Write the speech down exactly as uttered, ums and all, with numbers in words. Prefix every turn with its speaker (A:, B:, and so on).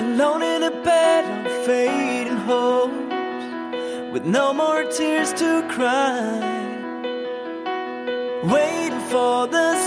A: Alone in a bed of fading hopes, with no more tears to cry, waiting for the